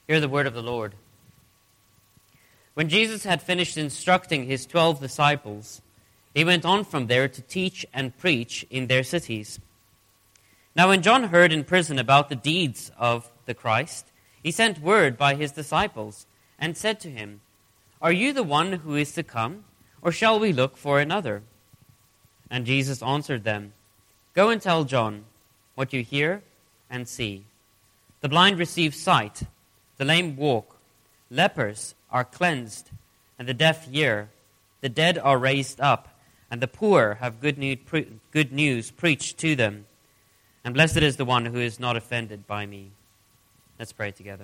Hear the word of the Lord. When Jesus had finished instructing his 12 disciples, he went on from there to teach and preach in their cities. Now when John heard in prison about the deeds of the Christ, he sent word by his disciples and said to him, "Are you the one who is to come, or shall we look for another?" And Jesus answered them, "Go and tell John what you hear and see. The blind receive sight, the lame walk, lepers are cleansed, and the deaf hear. The dead are raised up, and the poor have good news preached to them. And blessed is the one who is not offended by me." Let's pray together.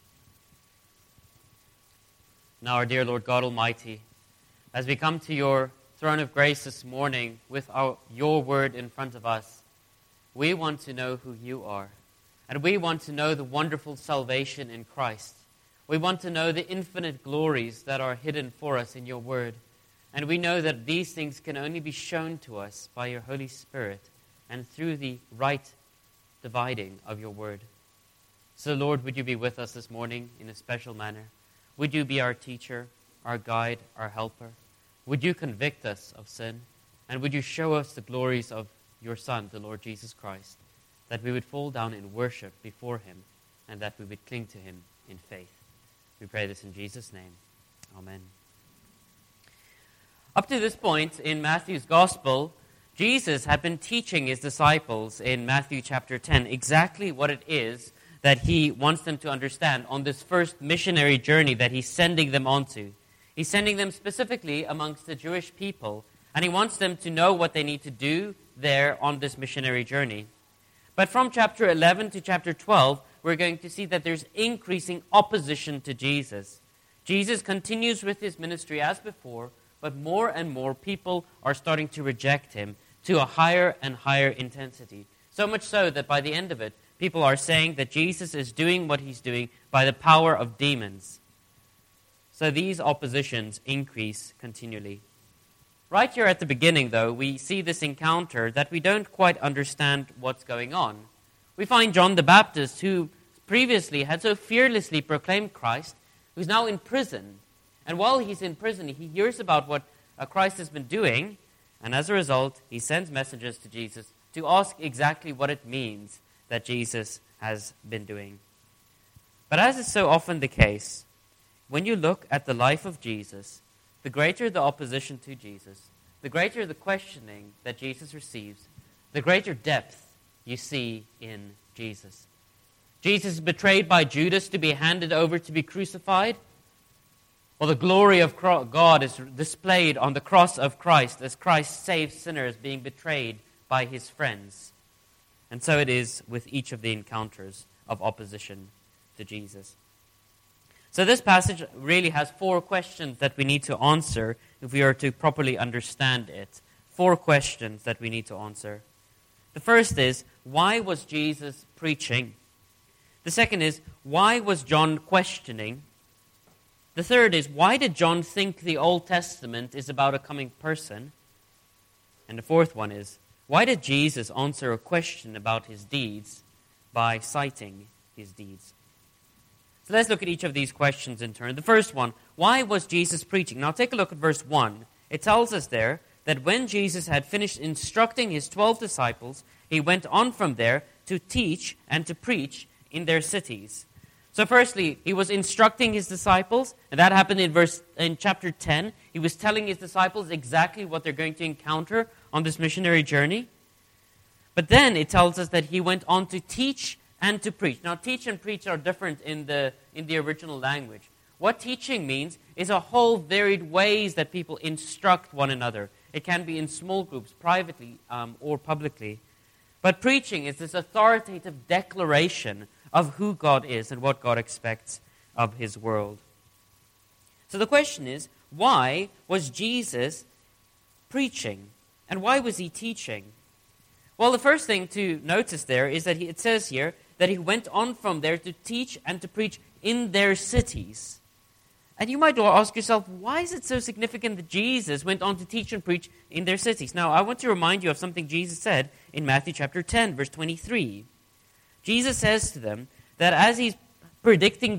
Now, our dear Lord God Almighty, as we come to your throne of grace this morning with your word in front of us, we want to know who you are. And we want to know the wonderful salvation in Christ. We want to know the infinite glories that are hidden for us in your word. And we know that these things can only be shown to us by your Holy Spirit and through the right dividing of your word. So, Lord, would you be with us this morning in a special manner? Would you be our teacher, our guide, our helper? Would you convict us of sin? And would you show us the glories of your Son, the Lord Jesus Christ, that we would fall down in worship before him and that we would cling to him in faith. We pray this in Jesus' name. Amen. Up to this point in Matthew's Gospel, Jesus had been teaching his disciples in Matthew chapter 10 exactly what it is that he wants them to understand on this first missionary journey that he's sending them onto. He's sending them specifically amongst the Jewish people, and he wants them to know what they need to do there on this missionary journey. But from chapter 11 to chapter 12, we're going to see that there's increasing opposition to Jesus. Jesus continues with his ministry as before, but more and more people are starting to reject him to a higher and higher intensity. So much so that by the end of it, people are saying that Jesus is doing what he's doing by the power of demons. So these oppositions increase continually. Right here at the beginning, though, we see this encounter that we don't quite understand what's going on. We find John the Baptist, who previously had so fearlessly proclaimed Christ, who's now in prison. And while he's in prison, he hears about what Christ has been doing, and as a result, he sends messengers to Jesus to ask exactly what it means that Jesus has been doing. But as is so often the case, when you look at the life of Jesus, the greater the opposition to Jesus, the greater the questioning that Jesus receives, the greater depth you see in Jesus. Jesus is betrayed by Judas to be handed over to be crucified. Well, the glory of God is displayed on the cross of Christ as Christ saves sinners being betrayed by his friends. And so it is with each of the encounters of opposition to Jesus. So this passage really has 4 questions that we need to answer if we are to properly understand it. 4 questions that we need to answer. The first is, why was Jesus preaching? The second is, why was John questioning? The third is, why did John think the Old Testament is about a coming person? And the fourth one is, why did Jesus answer a question about his deeds by citing his deeds? So let's look at each of these questions in turn. The first one, why was Jesus preaching? Now take a look at verse 1. It tells us there that when Jesus had finished instructing his 12 disciples, he went on from there to teach and to preach in their cities. So firstly, he was instructing his disciples, and that happened in chapter 10. He was telling his disciples exactly what they're going to encounter on this missionary journey. But then it tells us that he went on to teach and to preach. Now, teach and preach are different in the original language. What teaching means is a whole varied ways that people instruct one another. It can be in small groups, privately or publicly. But preaching is this authoritative declaration of who God is and what God expects of his world. So the question is, why was Jesus preaching? And why was he teaching? Well, the first thing to notice there is that it says here that he went on from there to teach and to preach in their cities. And you might ask yourself, why is it so significant that Jesus went on to teach and preach in their cities? Now, I want to remind you of something Jesus said in Matthew chapter 10, verse 23. Jesus says to them that as he's predicting the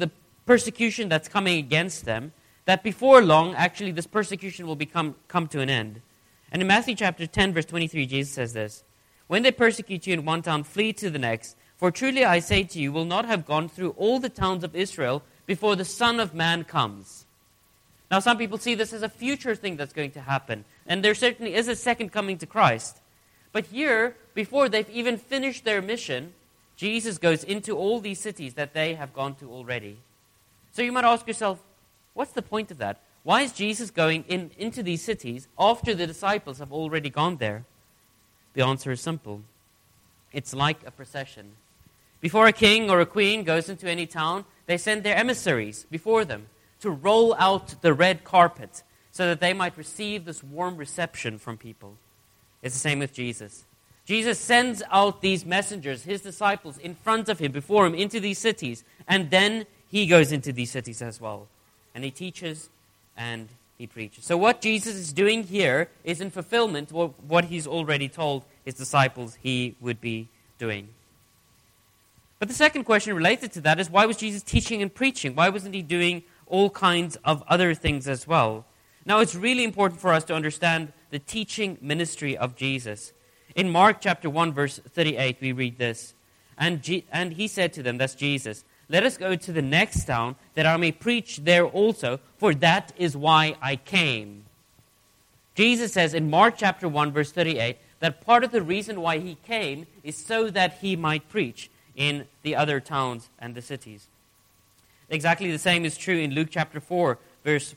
persecution that's coming against them, that before long, actually, this persecution will come to an end. And in Matthew chapter 10, verse 23, Jesus says this, "When they persecute you in one town, flee to the next. For truly I say to you, will not have gone through all the towns of Israel before the Son of Man comes." Now, some people see this as a future thing that's going to happen. And there certainly is a second coming to Christ. But here, before they've even finished their mission, Jesus goes into all these cities that they have gone to already. So you might ask yourself, what's the point of that? Why is Jesus going into these cities after the disciples have already gone there? The answer is simple. It's like a procession. Before a king or a queen goes into any town, they send their emissaries before them to roll out the red carpet so that they might receive this warm reception from people. It's the same with Jesus. Jesus sends out these messengers, his disciples, in front of him, before him, into these cities, and then he goes into these cities as well. And he teaches and he preaches. So what Jesus is doing here is in fulfillment of what he's already told his disciples he would be doing. But the second question related to that is, why was Jesus teaching and preaching? Why wasn't he doing all kinds of other things as well? Now, it's really important for us to understand the teaching ministry of Jesus. In Mark chapter 1, verse 38, we read this, And he said to them, that's Jesus, "Let us go to the next town, that I may preach there also, for that is why I came." Jesus says in Mark chapter 1, verse 38, that part of the reason why he came is so that he might preach in the other towns and the cities. Exactly the same is true in Luke chapter 4, verse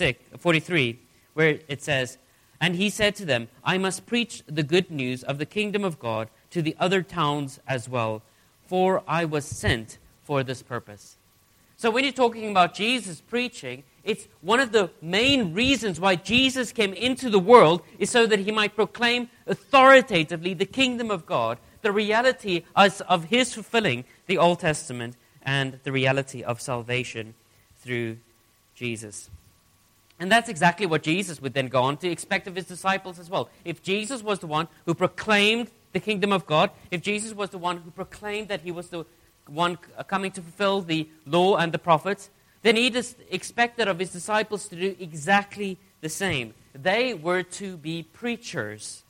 43, where it says, "And he said to them, I must preach the good news of the kingdom of God to the other towns as well, for I was sent for this purpose." So when you're talking about Jesus preaching, it's one of the main reasons why Jesus came into the world is so that he might proclaim authoritatively the kingdom of God, the reality of his fulfilling the Old Testament, and the reality of salvation through Jesus. And that's exactly what Jesus would then go on to expect of his disciples as well. If Jesus was the one who proclaimed the kingdom of God, if Jesus was the one who proclaimed that he was the one coming to fulfill the law and the prophets, then he just expected of his disciples to do exactly the same. They were to be preachers.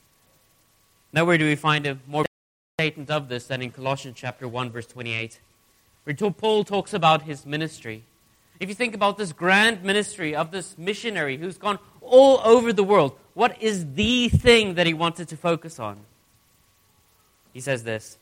Nowhere do we find a more statement of this than in Colossians chapter 1, verse 28, where Paul talks about his ministry. If you think about this grand ministry of this missionary who's gone all over the world, what is the thing that he wanted to focus on? He says this,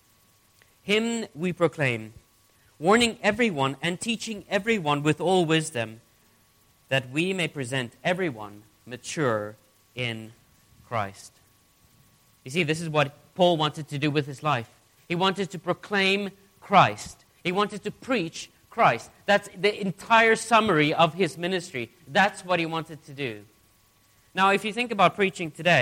"Him we proclaim, warning everyone and teaching everyone with all wisdom, that we may present everyone mature in Christ." You see, this is what Paul wanted to do with his life. He wanted to proclaim Christ. He wanted to preach Christ. That's the entire summary of his ministry. That's what he wanted to do. Now, if you think about preaching today,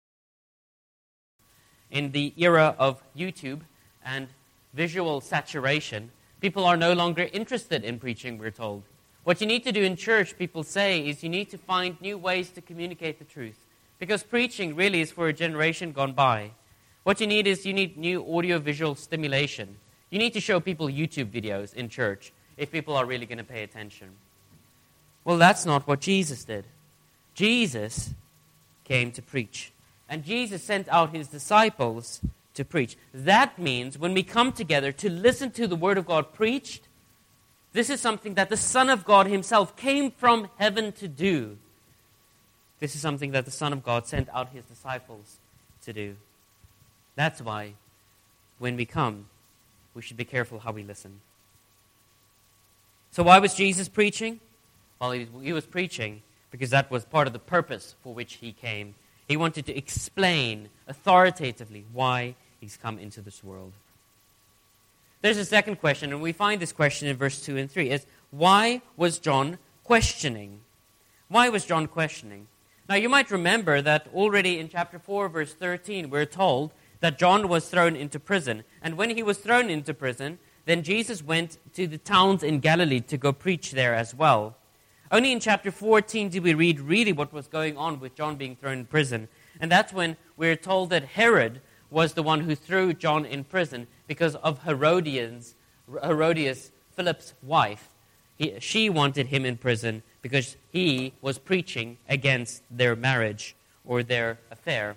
in the era of YouTube and visual saturation, people are no longer interested in preaching, we're told. What you need to do in church, people say, is you need to find new ways to communicate the truth. Because preaching really is for a generation gone by. What you need is you need new audio-visual stimulation. You need to show people YouTube videos in church if people are really going to pay attention. Well, that's not what Jesus did. Jesus came to preach. And Jesus sent out his disciples to preach. That means when we come together to listen to the Word of God preached, this is something that the Son of God himself came from heaven to do. This is something that the Son of God sent out his disciples to do. That's why when we come, we should be careful how we listen. So why was Jesus preaching? Well, he was preaching because that was part of the purpose for which he came. He wanted to explain authoritatively why he's come into this world. There's a second question, and we find this question in verse 2 and 3. Is why was John questioning? Why was John questioning? Now, you might remember that already in chapter 4, verse 13, we're told that John was thrown into prison. And when he was thrown into prison, then Jesus went to the towns in Galilee to go preach there as well. Only in chapter 14 do we read really what was going on with John being thrown in prison. And that's when we're told that Herod was the one who threw John in prison because of Herodias, Philip's wife. She wanted him in prison because he was preaching against their marriage or their affair.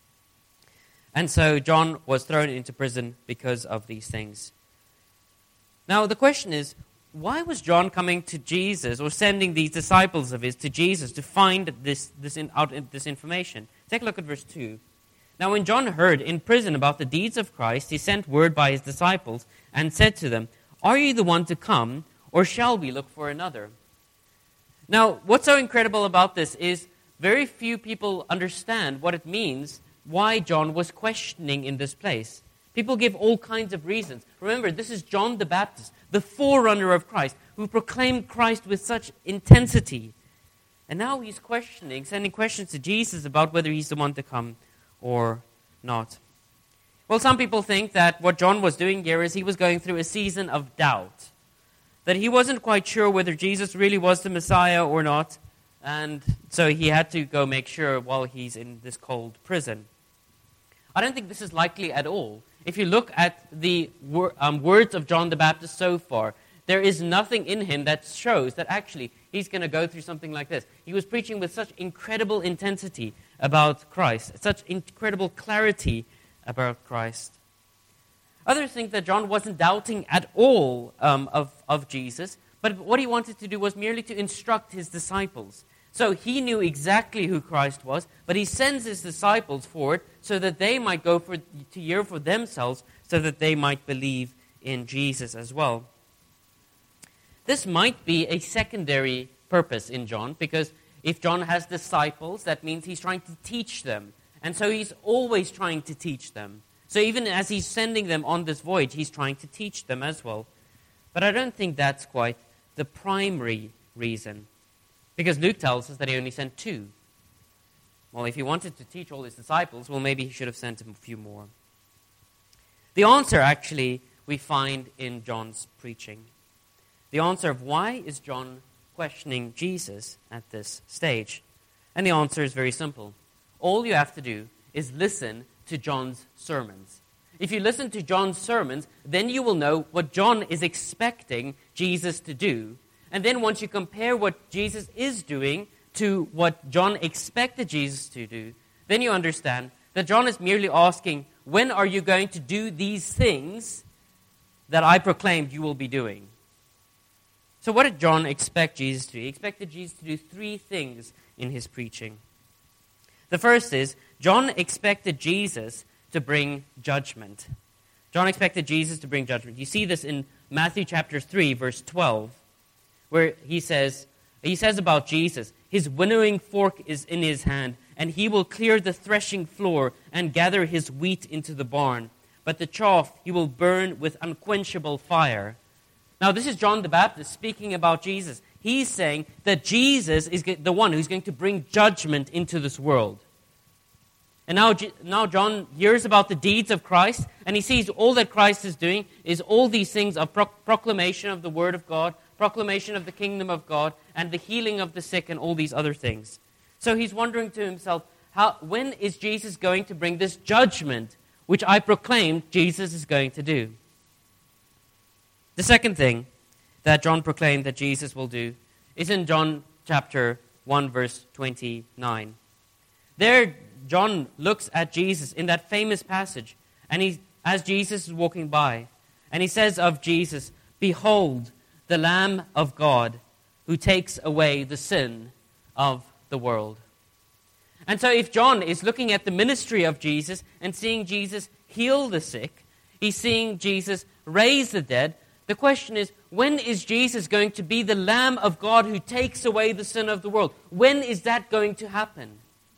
And so John was thrown into prison because of these things. Now the question is, why was John coming to Jesus or sending these disciples of his to Jesus to find this information? Take a look at verse 2. Now when John heard in prison about the deeds of Christ, he sent word by his disciples and said to them, "Are you the one to come, or shall we look for another?" Now, what's so incredible about this is very few people understand what it means, why John was questioning in this place. People give all kinds of reasons. Remember, this is John the Baptist, the forerunner of Christ, who proclaimed Christ with such intensity. And now he's questioning, sending questions to Jesus about whether he's the one to come or not. Well, some people think that what John was doing here is he was going through a season of doubt, that he wasn't quite sure whether Jesus really was the Messiah or not, and so he had to go make sure while he's in this cold prison. I don't think this is likely at all. If you look at the words of John the Baptist so far, there is nothing in him that shows that actually he's going to go through something like this. He was preaching with such incredible intensity about Christ, such incredible clarity about Christ. Others think that John wasn't doubting at all of Jesus, but what he wanted to do was merely to instruct his disciples. So he knew exactly who Christ was, but he sends his disciples forward so that they might go to hear for themselves, so that they might believe in Jesus as well. This might be a secondary purpose in John, because if John has disciples, that means he's trying to teach them. And so he's always trying to teach them. So even as he's sending them on this voyage, he's trying to teach them as well. But I don't think that's quite the primary reason, because Luke tells us that he only sent 2. Well, if he wanted to teach all his disciples, well, maybe he should have sent a few more. The answer, actually, we find in John's preaching. The answer of why is John questioning Jesus at this stage? And the answer is very simple. All you have to do is listen to John's sermons. If you listen to John's sermons, then you will know what John is expecting Jesus to do. And then once you compare what Jesus is doing to what John expected Jesus to do, then you understand that John is merely asking, when are you going to do these things that I proclaimed you will be doing? So what did John expect Jesus to do? He expected Jesus to do 3 things in his preaching. The first is, John expected Jesus to bring judgment. John expected Jesus to bring judgment. You see this in Matthew chapter 3, verse 12, where he says about Jesus, his winnowing fork is in his hand, and he will clear the threshing floor and gather his wheat into the barn. But the chaff he will burn with unquenchable fire. Now this is John the Baptist speaking about Jesus. He's saying that Jesus is the one who's going to bring judgment into this world. And now John hears about the deeds of Christ, and he sees all that Christ is doing is all these things of proclamation of the Word of God, proclamation of the kingdom of God, and the healing of the sick, and all these other things. So he's wondering to himself, when is Jesus going to bring this judgment, which I proclaimed Jesus is going to do? The second thing that John proclaimed that Jesus will do is in John chapter 1, verse 29. There, John looks at Jesus in that famous passage, and as Jesus is walking by, and he says of Jesus, "Behold, the Lamb of God who takes away the sin of the world." And so if John is looking at the ministry of Jesus and seeing Jesus heal the sick, he's seeing Jesus raise the dead, the question is, when is Jesus going to be the Lamb of God who takes away the sin of the world? When is that going to happen?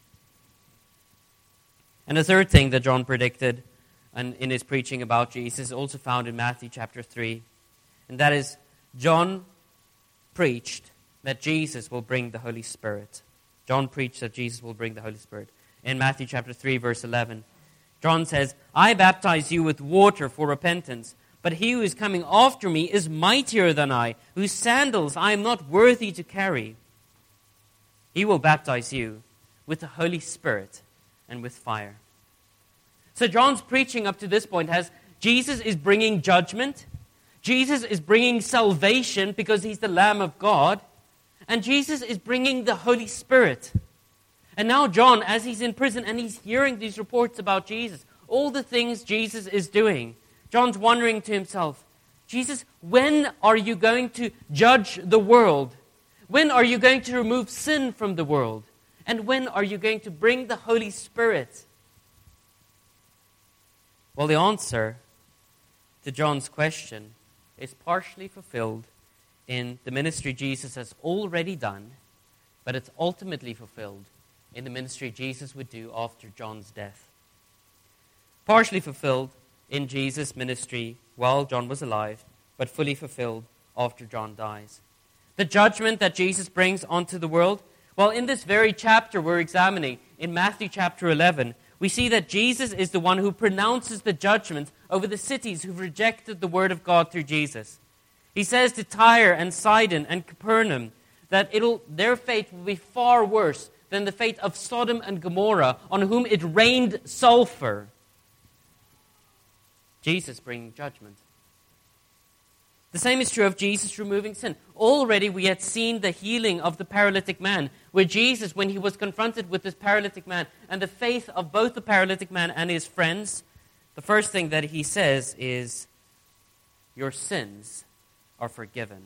And the third thing that John predicted in his preaching about Jesus is also found in Matthew chapter 3. And that is, John preached that Jesus will bring the Holy Spirit. John preached that Jesus will bring the Holy Spirit. In Matthew chapter 3, verse 11, John says, "I baptize you with water for repentance, but he who is coming after me is mightier than I, whose sandals I am not worthy to carry. He will baptize you with the Holy Spirit and with fire." So John's preaching up to this point has Jesus is bringing judgment. Jesus is bringing salvation because he's the Lamb of God. And Jesus is bringing the Holy Spirit. And now John, as he's in prison and he's hearing these reports about Jesus, all the things Jesus is doing, John's wondering to himself, Jesus, when are you going to judge the world? When are you going to remove sin from the world? And when are you going to bring the Holy Spirit? Well, the answer to John's question is partially fulfilled in the ministry Jesus has already done, but it's ultimately fulfilled in the ministry Jesus would do after John's death. Partially fulfilled in Jesus' ministry while John was alive, but fully fulfilled after John dies. The judgment that Jesus brings onto the world, well, in this very chapter we're examining, in Matthew chapter 11, we see that Jesus is the one who pronounces the judgment over the cities who've rejected the word of God through Jesus. He says to Tyre and Sidon and Capernaum that their fate will be far worse than the fate of Sodom and Gomorrah, on whom it rained sulfur. Jesus bringing judgment. The same is true of Jesus removing sin. Already we had seen the healing of the paralytic man, where Jesus, when he was confronted with this paralytic man and the faith of both the paralytic man and his friends, the first thing that he says is, "Your sins are forgiven."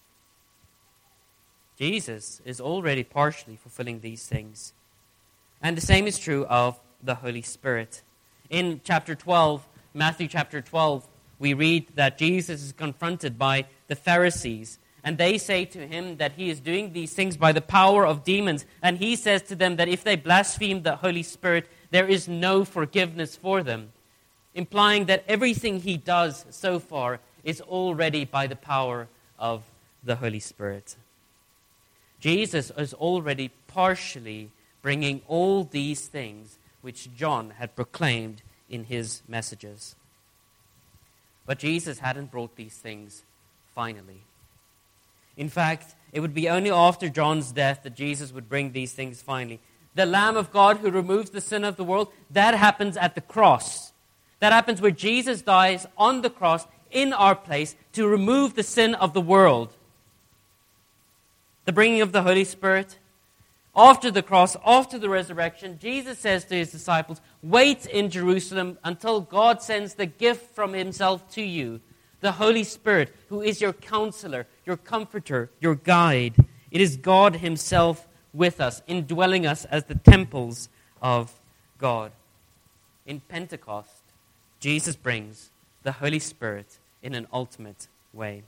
Jesus is already partially fulfilling these things. And the same is true of the Holy Spirit. In chapter 12, Matthew chapter 12, we read that Jesus is confronted by the Pharisees, and they say to him that he is doing these things by the power of demons, and he says to them that if they blaspheme the Holy Spirit, there is no forgiveness for them, implying that everything he does so far is already by the power of the Holy Spirit. Jesus is already partially bringing all these things which John had proclaimed in his messages. But Jesus hadn't brought these things finally. In fact, it would be only after John's death that Jesus would bring these things finally. The Lamb of God who removes the sin of the world, that happens at the cross. That happens where Jesus dies on the cross in our place to remove the sin of the world. The bringing of the Holy Spirit, after the cross, after the resurrection, Jesus says to his disciples, wait in Jerusalem until God sends the gift from himself to you, the Holy Spirit, who is your counselor, your comforter, your guide. It is God himself with us, indwelling us as the temples of God. In Pentecost, Jesus brings the Holy Spirit in an ultimate way.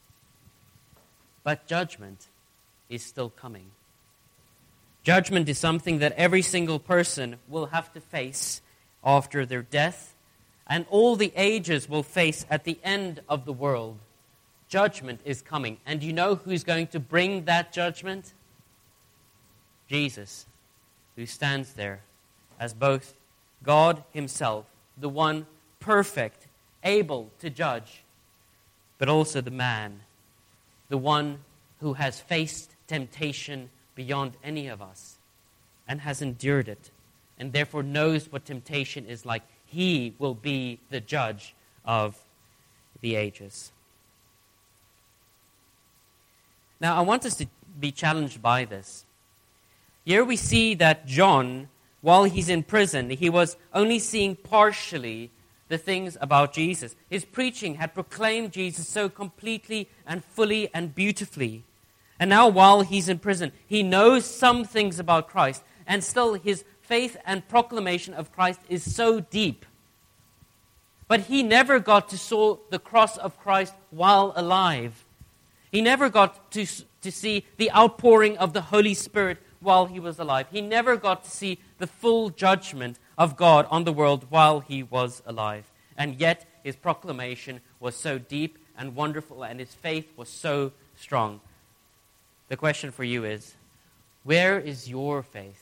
But judgment is still coming. Judgment is something that every single person will have to face after their death, and all the ages will face at the end of the world. Judgment is coming. And you know who's going to bring that judgment? Jesus, who stands there as both God himself, the one perfect, able to judge, but also the man, the one who has faced temptation beyond any of us and has endured it, and therefore knows what temptation is like. He will be the judge of the ages. Now, I want us to be challenged by this. Here we see that John, while he's in prison, he was only seeing partially the things about Jesus. His preaching had proclaimed Jesus so completely and fully and beautifully. And now while he's in prison, he knows some things about Christ, and still his faith and proclamation of Christ is so deep. But he never got to see the cross of Christ while alive. He never got to see the outpouring of the Holy Spirit while he was alive. He never got to see the full judgment of God on the world while he was alive. And yet his proclamation was so deep and wonderful, and his faith was so strong. The question for you is, where is your faith?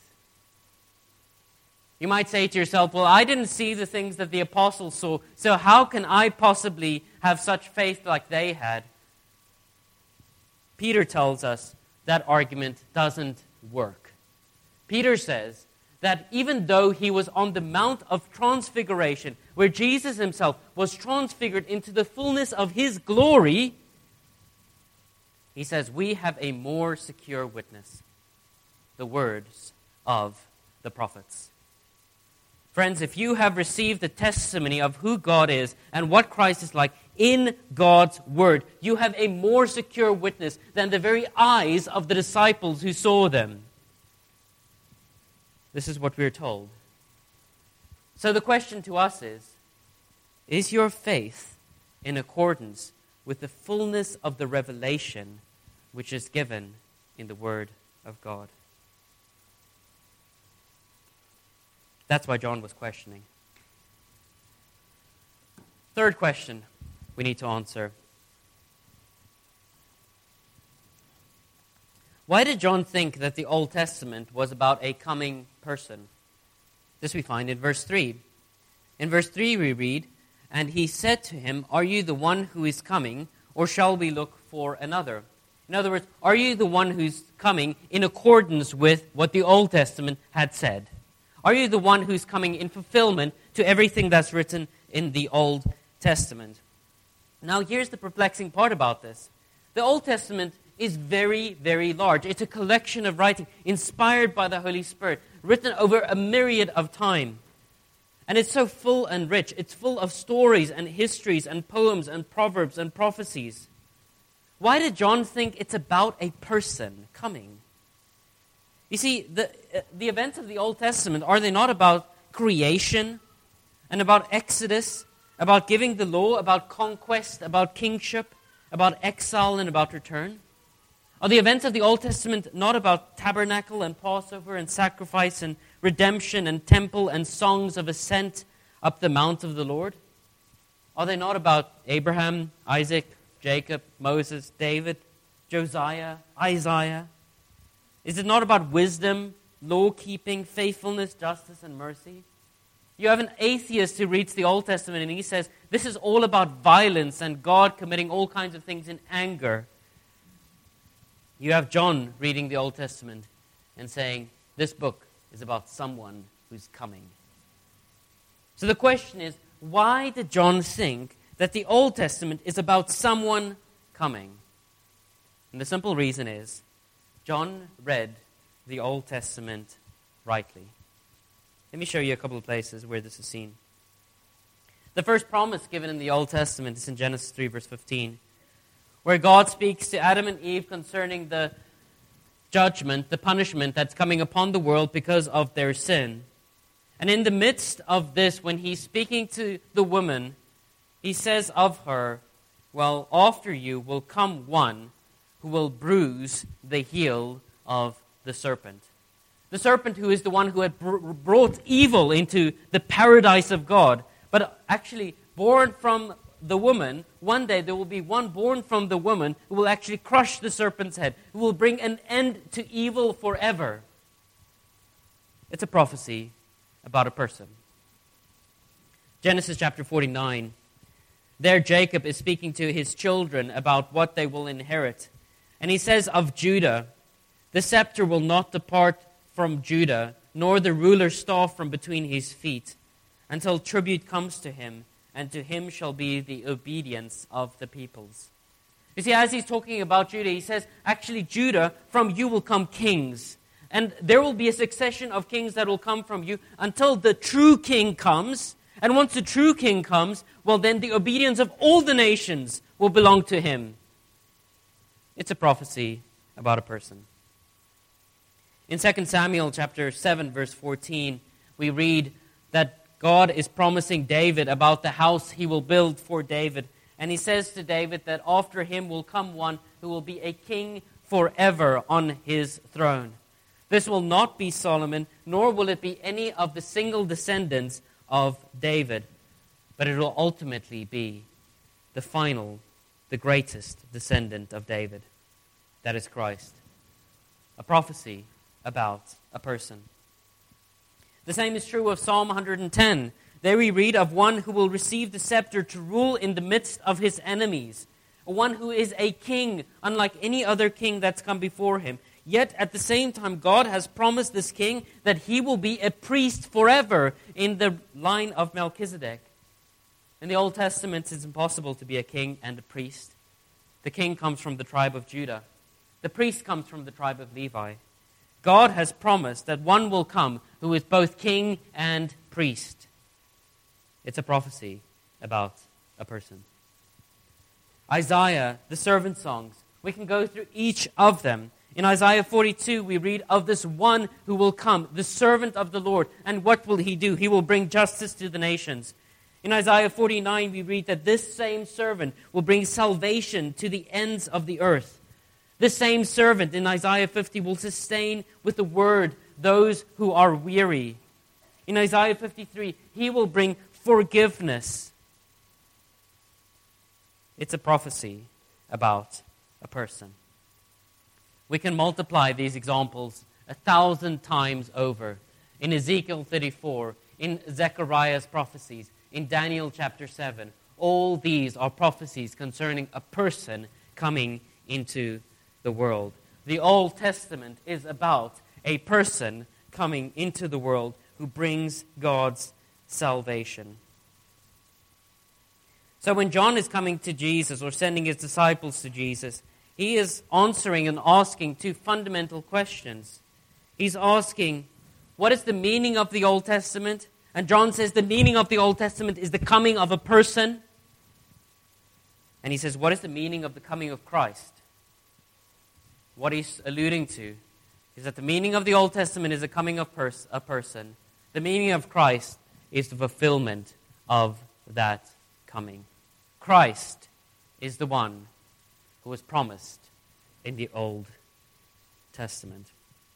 You might say to yourself, well, I didn't see the things that the apostles saw, so how can I possibly have such faith like they had? Peter tells us that argument doesn't work. Peter says that even though he was on the Mount of Transfiguration, where Jesus himself was transfigured into the fullness of his glory, he says, we have a more secure witness, the words of the prophets. Friends, if you have received the testimony of who God is and what Christ is like in God's word, you have a more secure witness than the very eyes of the disciples who saw them. This is what we're told. So the question to us is your faith in accordance with the fullness of the revelation which is given in the Word of God? That's why John was questioning. Third question we need to answer. Why did John think that the Old Testament was about a coming person? This we find in verse 3. In verse 3 we read, "And he said to him, 'Are you the one who is coming, or shall we look for another?'" In other words, are you the one who's coming in accordance with what the Old Testament had said? Are you the one who's coming in fulfillment to everything that's written in the Old Testament? Now here's the perplexing part about this. The Old Testament is very, very large. It's a collection of writing inspired by the Holy Spirit, written over a myriad of time. And it's so full and rich. It's full of stories and histories and poems and proverbs and prophecies. Why did John think it's about a person coming? You see, the events of the Old Testament, are they not about creation and about Exodus, about giving the law, about conquest, about kingship, about exile and about return? Are the events of the Old Testament not about tabernacle and Passover and sacrifice and redemption and temple and songs of ascent up the mount of the Lord? Are they not about Abraham, Isaac, Jacob, Moses, David, Josiah, Isaiah? Is it not about wisdom, law-keeping, faithfulness, justice, and mercy? You have an atheist who reads the Old Testament and he says, this is all about violence and God committing all kinds of things in anger. You have John reading the Old Testament and saying, this book is about someone who's coming. So the question is, why did John think that the Old Testament is about someone coming? And the simple reason is, John read the Old Testament rightly. Let me show you a couple of places where this is seen. The first promise given in the Old Testament is in Genesis 3, verse 15, where God speaks to Adam and Eve concerning the judgment, the punishment that's coming upon the world because of their sin. And in the midst of this, when he's speaking to the woman, he says of her, well, after you will come one who will bruise the heel of the serpent. The serpent who is the one who had brought evil into the paradise of God. But actually, born from the woman, one day there will be one born from the woman who will actually crush the serpent's head, who will bring an end to evil forever. It's a prophecy about a person. Genesis chapter 49. There Jacob is speaking to his children about what they will inherit. And he says of Judah, the scepter will not depart from Judah, nor the ruler's staff from between his feet, until tribute comes to him, and to him shall be the obedience of the peoples. You see, as he's talking about Judah, he says, actually, Judah, from you will come kings. And there will be a succession of kings that will come from you until the true king comes. And once the true king comes, well, then the obedience of all the nations will belong to him. It's a prophecy about a person. In 2 Samuel chapter 7, verse 14, we read that God is promising David about the house he will build for David. And he says to David that after him will come one who will be a king forever on his throne. This will not be Solomon, nor will it be any of the single descendants of David, but it will ultimately be the final, the greatest descendant of David. That is Christ. A prophecy about a person. The same is true of Psalm 110. There we read of one who will receive the scepter to rule in the midst of his enemies. One who is a king, unlike any other king that's come before him. Yet at the same time, God has promised this king that he will be a priest forever in the line of Melchizedek. In the Old Testament, it's impossible to be a king and a priest. The king comes from the tribe of Judah. The priest comes from the tribe of Levi. God has promised that one will come who is both king and priest. It's a prophecy about a person. Isaiah, the servant songs, we can go through each of them. In Isaiah 42, we read of this one who will come, the servant of the Lord. And what will he do? He will bring justice to the nations. In Isaiah 49, we read that this same servant will bring salvation to the ends of the earth. This same servant in Isaiah 50 will sustain with the word those who are weary. In Isaiah 53, he will bring forgiveness. It's a prophecy about a person. We can multiply these examples 1,000 times over. In Ezekiel 34, in Zechariah's prophecies, in Daniel chapter 7, all these are prophecies concerning a person coming into the world. The Old Testament is about a person coming into the world who brings God's salvation. So when John is coming to Jesus or sending his disciples to Jesus, he is answering and asking two fundamental questions. He's asking, what is the meaning of the Old Testament? And John says the meaning of the Old Testament is the coming of a person. And he says, what is the meaning of the coming of Christ? What he's alluding to is that the meaning of the Old Testament is the coming of a person. The meaning of Christ is the fulfillment of that coming. Christ is the one who was promised in the Old Testament.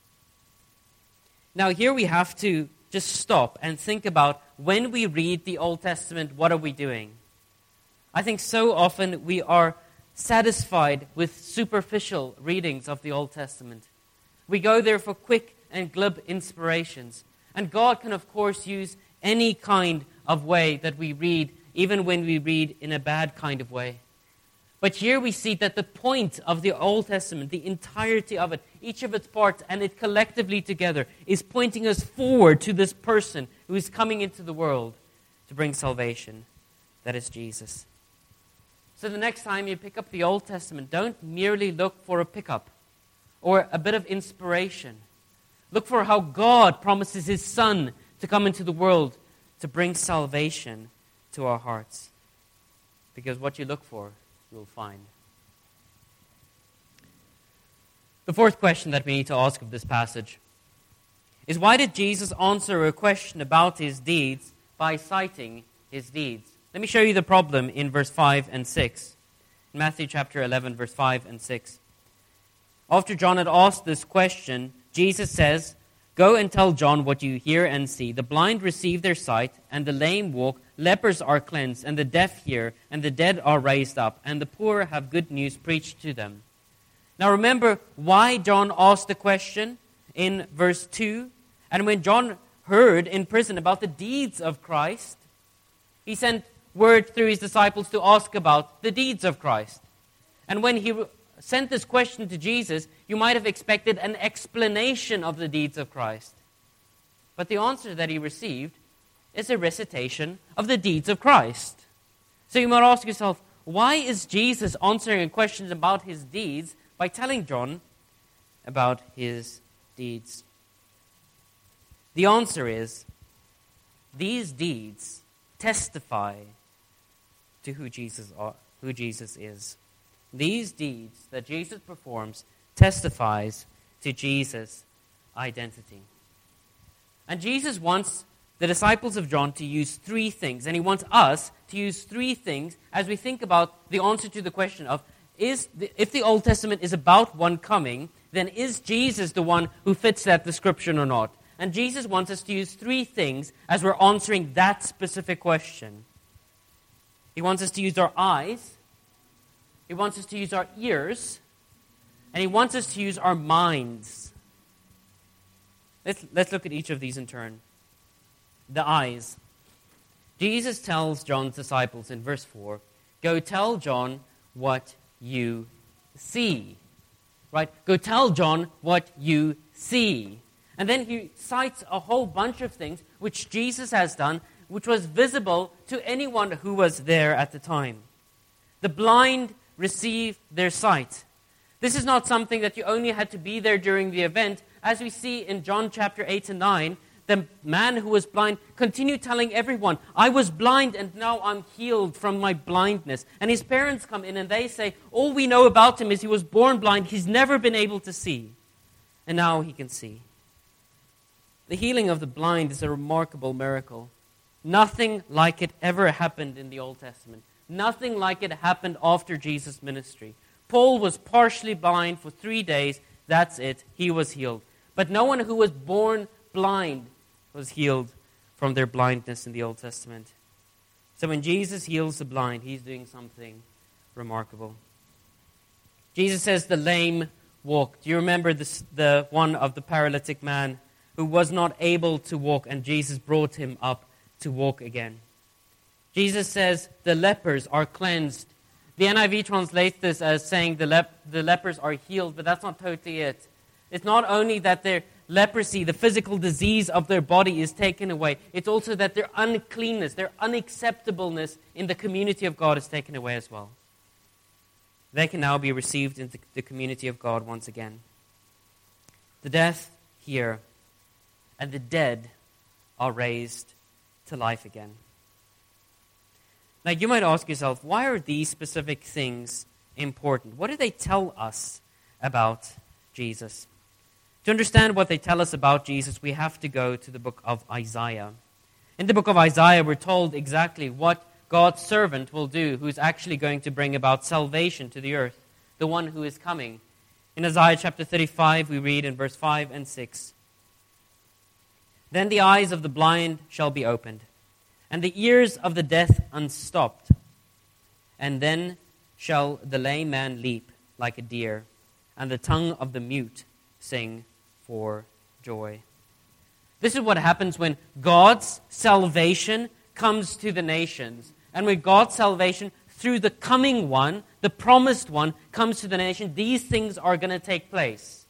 Now here we have to just stop and think about when we read the Old Testament, what are we doing? I think so often we are satisfied with superficial readings of the Old Testament. We go there for quick and glib inspirations. And God can, of course, use any kind of way that we read, even when we read in a bad kind of way. But here we see that the point of the Old Testament, the entirety of it, each of its parts, and it collectively together, is pointing us forward to this person who is coming into the world to bring salvation. That is Jesus. So the next time you pick up the Old Testament, don't merely look for a pickup or a bit of inspiration. Look for how God promises His Son to come into the world to bring salvation to our hearts. Because what you look for, you'll find. The fourth question that we need to ask of this passage is, why did Jesus answer a question about His deeds by citing His deeds? Let me show you the problem in verse 5 and 6. In Matthew chapter 11, verse 5 and 6. After John had asked this question, Jesus says, "Go and tell John what you hear and see. The blind receive their sight, and the lame walk. Lepers are cleansed, and the deaf hear, and the dead are raised up, and the poor have good news preached to them." Now remember why John asked the question in verse 2. And when John heard in prison about the deeds of Christ, he sent word through his disciples to ask about the deeds of Christ. And when he sent this question to Jesus, you might have expected an explanation of the deeds of Christ. But the answer that he received is a recitation of the deeds of Christ. So you might ask yourself, why is Jesus answering a question about his deeds by telling John about his deeds? The answer is, these deeds testify to who Jesus is. These deeds that Jesus performs testifies to Jesus' identity. And Jesus wants the disciples of John to use three things, and he wants us to use three things as we think about the answer to the question of, if the Old Testament is about one coming, then is Jesus the one who fits that description or not? And Jesus wants us to use three things as we're answering that specific question. He wants us to use our eyes, He wants us to use our ears, and He wants us to use our minds. Let's look at each of these in turn. The eyes. Jesus tells John's disciples in verse 4, "Go tell John what you see." Right? Go tell John what you see. And then he cites a whole bunch of things which Jesus has done, which was visible to anyone who was there at the time. The blind receive their sight. This is not something that you only had to be there during the event. As we see in John chapter 8 and 9, the man who was blind continued telling everyone, I was blind and now I'm healed from my blindness. And his parents come in and they say, all we know about him is he was born blind. He's never been able to see. And now he can see. The healing of the blind is a remarkable miracle. Nothing like it ever happened in the Old Testament. Nothing like it happened after Jesus' ministry. Paul was partially blind for 3 days. That's it. He was healed. But no one who was born blind was healed from their blindness in the Old Testament. So when Jesus heals the blind, he's doing something remarkable. Jesus says the lame walk. Do you remember the one of the paralytic man who was not able to walk, and Jesus brought him up to walk again? Jesus says the lepers are cleansed. The NIV translates this as saying the lepers are healed, but that's not totally it. It's not only that their leprosy, the physical disease of their body, is taken away. It's also that their uncleanness, their unacceptableness in the community of God is taken away as well. They can now be received into the community of God once again. The deaf hear, and the dead are raised to life again. Now you might ask yourself, why are these specific things important? What do they tell us about Jesus? To understand what they tell us about Jesus, we have to go to the book of Isaiah. In the book of Isaiah, we're told exactly what God's servant will do, who's actually going to bring about salvation to the earth, the one who is coming. In Isaiah chapter 35, we read in verse 5 and 6, Then the eyes of the blind shall be opened, and the ears of the deaf unstopped. And then shall the lame man leap like a deer, and the tongue of the mute sing for joy. This is what happens when God's salvation comes to the nations. And when God's salvation through the coming one, the promised one, comes to the nation, these things are going to take place.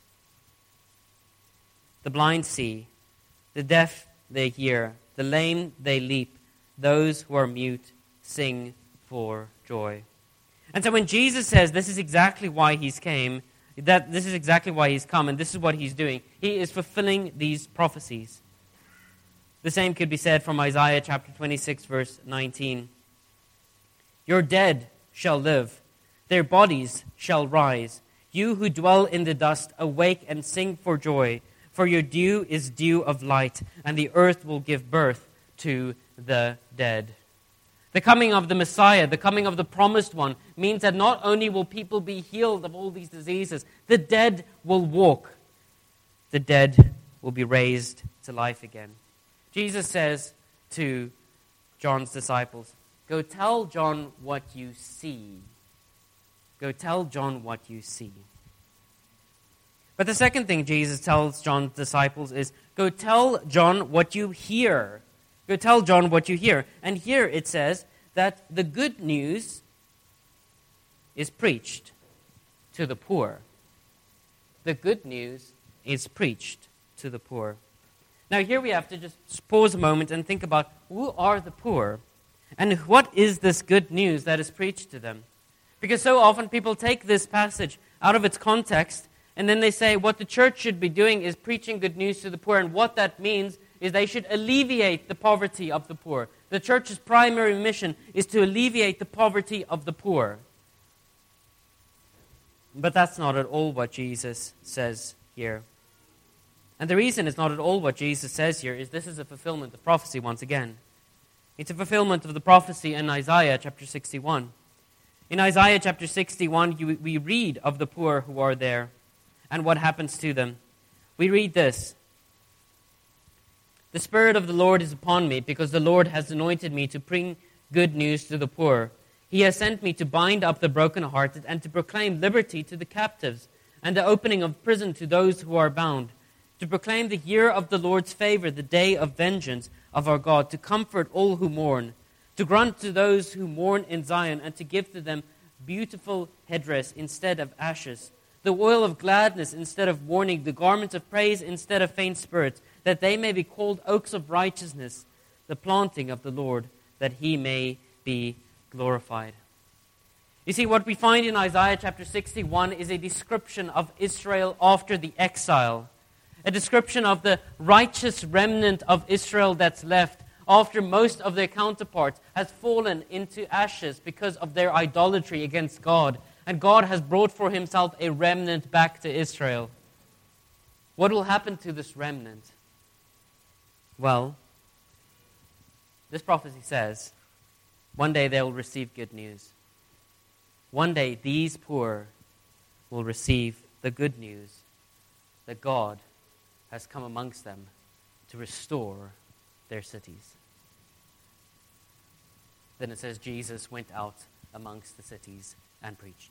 The blind see, the deaf they hear, the lame they leap, those who are mute sing for joy. And so when Jesus says this is exactly why he's came, that this is exactly why he's come, and this is what he's doing, he is fulfilling these prophecies. The same could be said from Isaiah chapter 26, verse 19. Your dead shall live, their bodies shall rise. You who dwell in the dust, awake and sing for joy, for your dew is dew of light, and the earth will give birth to the dead. The coming of the Messiah, the coming of the promised one, means that not only will people be healed of all these diseases, the dead will walk. The dead will be raised to life again. Jesus says to John's disciples, go tell John what you see. Go tell John what you see. But the second thing Jesus tells John's disciples is, go tell John what you hear. Go tell John what you hear. And here it says that the good news is preached to the poor. The good news is preached to the poor. Now here we have to just pause a moment and think about who are the poor? And what is this good news that is preached to them? Because so often people take this passage out of its context and then they say what the church should be doing is preaching good news to the poor. And what that means is they should alleviate the poverty of the poor. The church's primary mission is to alleviate the poverty of the poor. But that's not at all what Jesus says here. And the reason it's not at all what Jesus says here is this is a fulfillment of prophecy once again. It's a fulfillment of the prophecy in Isaiah chapter 61. In Isaiah chapter 61, we read of the poor who are there and what happens to them. We read this. The Spirit of the Lord is upon me, because the Lord has anointed me to bring good news to the poor. He has sent me to bind up the brokenhearted and to proclaim liberty to the captives and the opening of prison to those who are bound, to proclaim the year of the Lord's favor, the day of vengeance of our God, to comfort all who mourn, to grant to those who mourn in Zion, and to give to them beautiful headdress instead of ashes, the oil of gladness instead of mourning, the garment of praise instead of faint spirits, that they may be called oaks of righteousness, the planting of the Lord, that he may be glorified. You see, what we find in Isaiah chapter 61 is a description of Israel after the exile, a description of the righteous remnant of Israel that's left after most of their counterparts has fallen into ashes because of their idolatry against God. And God has brought for himself a remnant back to Israel. What will happen to this remnant? Well, this prophecy says, one day they will receive good news. One day these poor will receive the good news that God has come amongst them to restore their cities. Then it says Jesus went out amongst the cities and preached.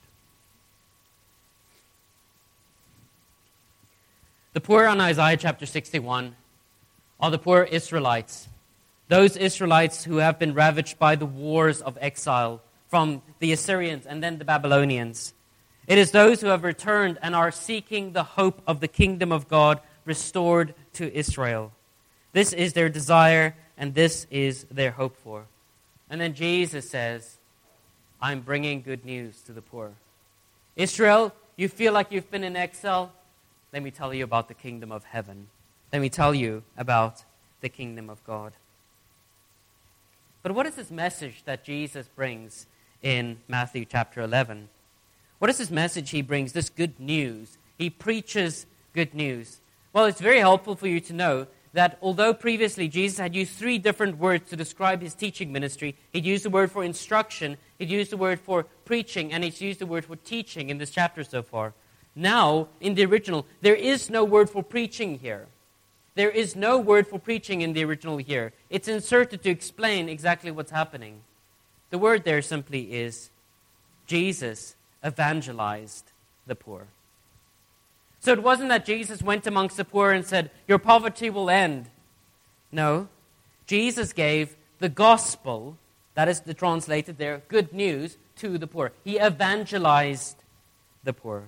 The poor in Isaiah chapter 61 are the poor Israelites, those Israelites who have been ravaged by the wars of exile from the Assyrians and then the Babylonians. It is those who have returned and are seeking the hope of the kingdom of God restored to Israel. This is their desire and this is their hope for. And then Jesus says, I'm bringing good news to the poor. Israel, you feel like you've been in exile? Let me tell you about the kingdom of heaven. Let me tell you about the kingdom of God. But what is this message that Jesus brings in Matthew chapter 11? What is this message he brings, this good news? He preaches good news. Well, it's very helpful for you to know that although previously Jesus had used 3 different words to describe his teaching ministry, he'd used the word for instruction, he'd used the word for preaching, and he's used the word for teaching in this chapter so far. Now, in the original, there is no word for preaching here. There is no word for preaching in the original here. It's inserted to explain exactly what's happening. The word there simply is Jesus evangelized the poor. So it wasn't that Jesus went amongst the poor and said, your poverty will end. No, Jesus gave the gospel, that is translated there, good news, to the poor. He evangelized the poor.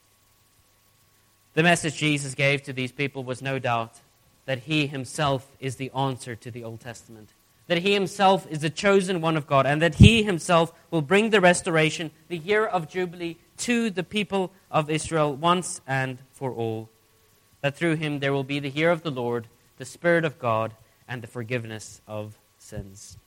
The message Jesus gave to these people was no doubt that he himself is the answer to the Old Testament, that he himself is the chosen one of God, and that he himself will bring the restoration, the year of Jubilee, to the people of Israel once and for all, that through him there will be the year of the Lord, the Spirit of God, and the forgiveness of sins.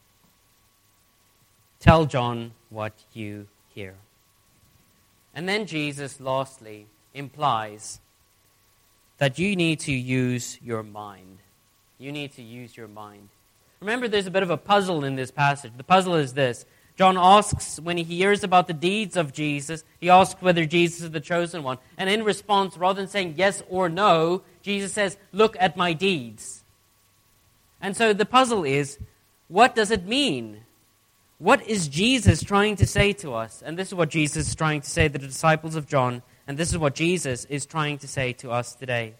Tell John what you hear. And then Jesus, lastly, implies that you need to use your mind. You need to use your mind. Remember, there's a bit of a puzzle in this passage. The puzzle is this. John asks, when he hears about the deeds of Jesus, he asks whether Jesus is the chosen one. And in response, rather than saying yes or no, Jesus says, look at my deeds. And so the puzzle is, what does it mean? What is Jesus trying to say to us? And this is what Jesus is trying to say to the disciples of John. And this is what Jesus is trying to say to us today.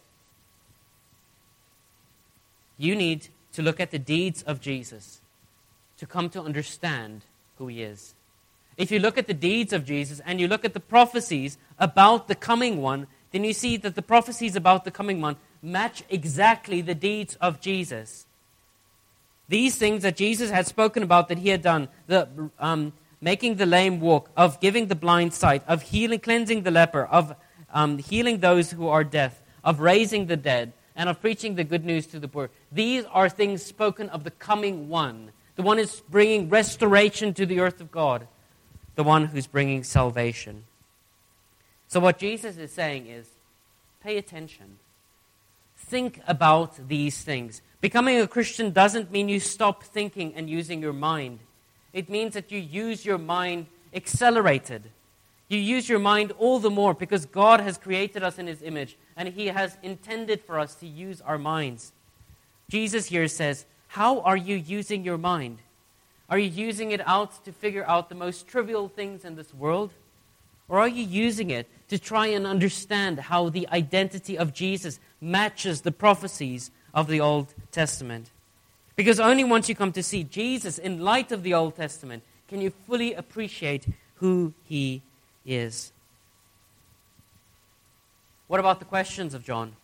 You need to look at the deeds of Jesus to come to understand who he is. If you look at the deeds of Jesus and you look at the prophecies about the coming one, then you see that the prophecies about the coming one match exactly the deeds of Jesus. These things that Jesus had spoken about that he had done, the making the lame walk, of giving the blind sight, of healing, cleansing the leper, of healing those who are deaf, of raising the dead, and of preaching the good news to the poor. These are things spoken of the coming one. The one who's bringing restoration to the earth of God. The one who's bringing salvation. So what Jesus is saying is, pay attention. Think about these things. Becoming a Christian doesn't mean you stop thinking and using your mind. It means that you use your mind accelerated. You use your mind all the more because God has created us in his image and he has intended for us to use our minds. Jesus here says, how are you using your mind? Are you using it out to figure out the most trivial things in this world? Or are you using it to try and understand how the identity of Jesus matches the prophecies of the Old Testament? Because only once you come to see Jesus in light of the Old Testament can you fully appreciate who he is. What about the questions of John?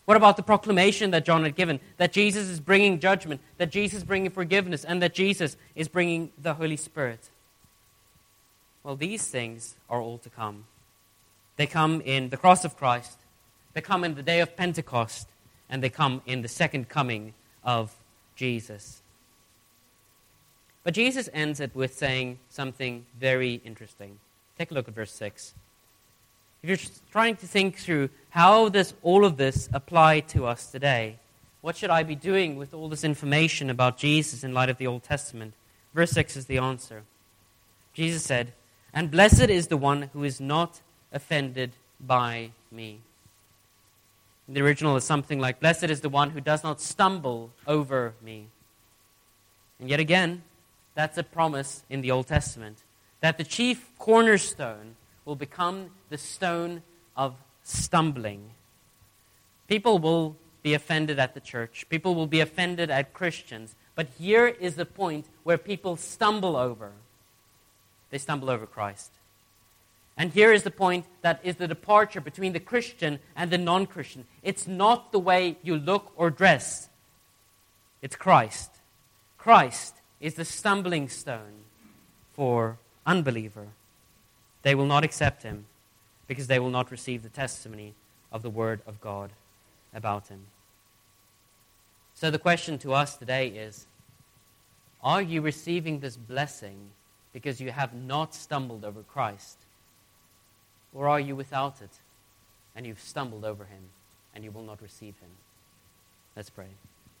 What about the proclamation that John had given? That Jesus is bringing judgment, that Jesus is bringing forgiveness, and that Jesus is bringing the Holy Spirit. Well, these things are all to come. They come in the cross of Christ, they come in the day of Pentecost, and they come in the second coming of Jesus. But Jesus ends it with saying something very interesting. Take a look at verse 6. If you're trying to think through how does all of this apply to us today, what should I be doing with all this information about Jesus in light of the Old Testament? Verse 6 is the answer. Jesus said, "And blessed is the one who is not offended by me." The original is something like, "Blessed is the one who does not stumble over me." And yet again, that's a promise in the Old Testament, that the chief cornerstone will become the stone of stumbling. People will be offended at the church. People will be offended at Christians. But here is the point where people stumble over. They stumble over Christ. And here is the point that is the departure between the Christian and the non-Christian. It's not the way you look or dress. It's Christ. Christ is the stumbling stone for unbeliever. They will not accept him because they will not receive the testimony of the Word of God about him. So the question to us today is, are you receiving this blessing because you have not stumbled over Christ? Or are you without it and you've stumbled over him and you will not receive him? Let's pray.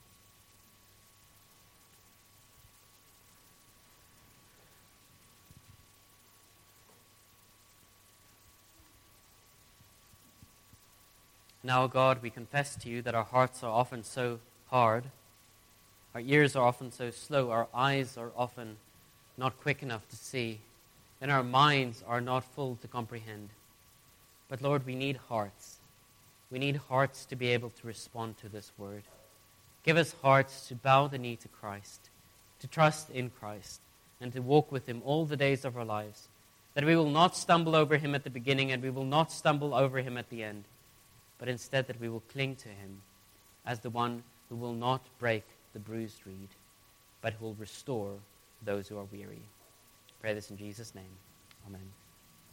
Now, God, we confess to you that our hearts are often so hard, our ears are often so slow, our eyes are often not quick enough to see, and our minds are not full to comprehend. But Lord, we need hearts. We need hearts to be able to respond to this word. Give us hearts to bow the knee to Christ, to trust in Christ, and to walk with him all the days of our lives, that we will not stumble over him at the beginning and we will not stumble over him at the end, but instead that we will cling to him as the one who will not break the bruised reed, but who will restore those who are weary. Pray this in Jesus' name. Amen.